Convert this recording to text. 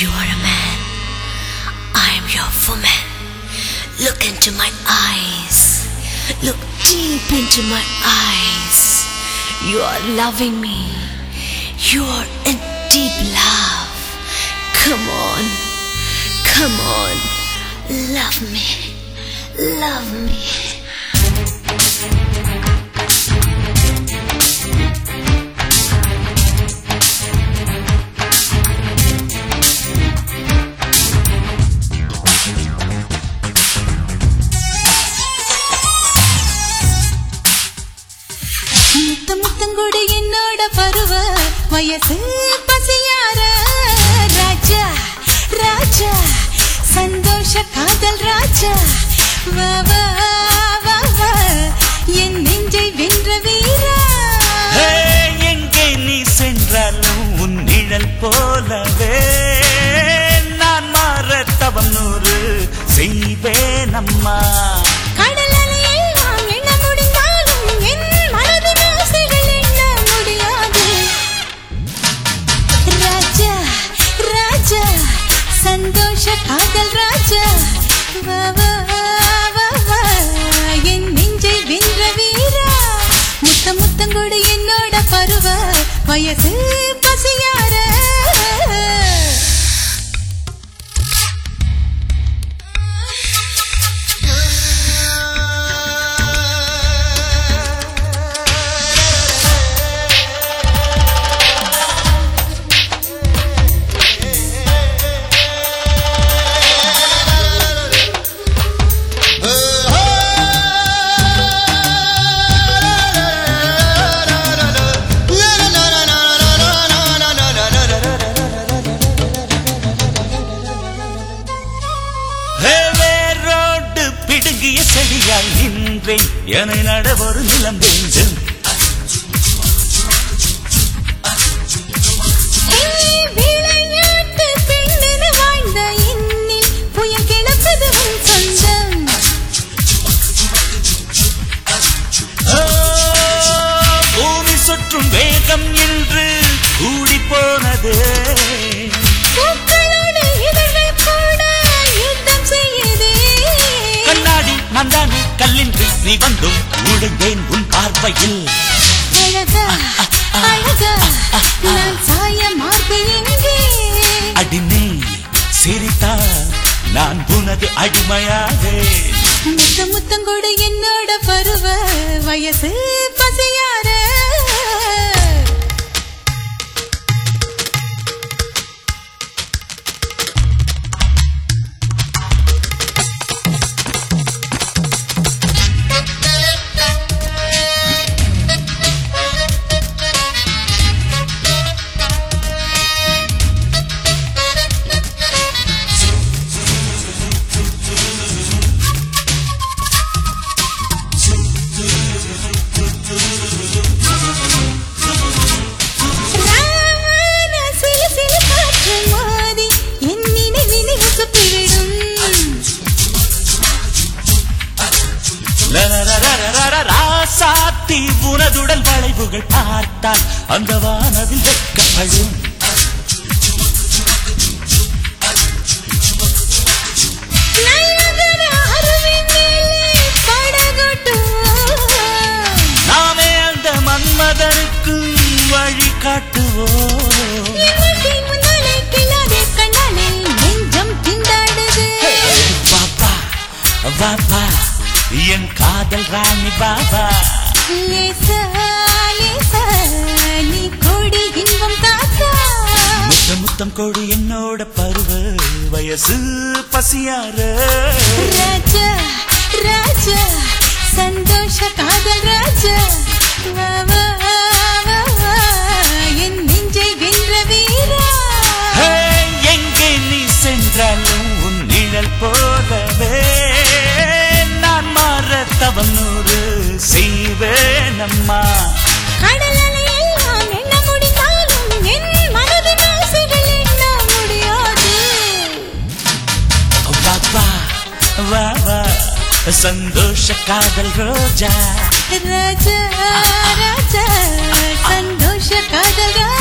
You are a man, I am your woman. Look into my eyes, look deep into my eyes. You are loving me, you are in deep love. Come on, come on, love me, love me. Muthangudi என்னோட பருவ வயசு பசியார ராஜா ராஜா சந்தோஷ காதல் ராஜா வா வா வா வா என் நெஞ்சை வென்ற வீரா எங்கே நீ சென்றாலும் உன் நிழல் போலவே நான் மாற தவம் நூறு செய்வேன் அம்மா. சந்தோஷ காதல் ராஜா வா வா வா வா என் நெஞ்சை வென்ற வீரா முத்தங்கொடு என்னோட பருவ வயசு பசியார செடியால் நின்றேன் என நடவொரு நிலம் வேண்டும். பூமி சுற்றும் வேகம் என்று கூடி போனது. மந்தானே கல்லின்றி நீ வந்தும் உடைந்தேன் உன் பார்வையில். அழகா அழகா நான் சாய மார்பேன் அடினே சிரித்தால் நான் உனது அடிமையாக. முத்தங்கொடு என்னோட பருவ வயசு பசியார ராசாத்தி உனதுடல் வளைவுகள் பார்த்தால் அந்த வானவில் வெட்கப்படும். நாமே அந்த மன்மதனுக்கு வழி காட்டுவோம். பாப்பா பாப்பா என் காதல் ராணி பாபா. நீ கோடி இன்பம் தாத்தா முத்தம் கொடு என்னோட பருவ வயசு பசியார ராஜா ராஜா சந்தோஷ காதல் ராஜா வா வா வா என் நெஞ்சை வென்ற வீரா. எங்கே நீ சென்றாலும் உன் நிழல் போலவே நான் மாற தவம் நூறு செய்வேன் அம்மா. கடலையெல்லாம் எண்ண முடிந்தாலும் என் மனது ஆசைகள் எண்ண முடியாது. பாப்பா வா வா சந்தோஷ காதல் ரோஜா ராஜா ராஜா சந்தோஷ காதல் ராஜா.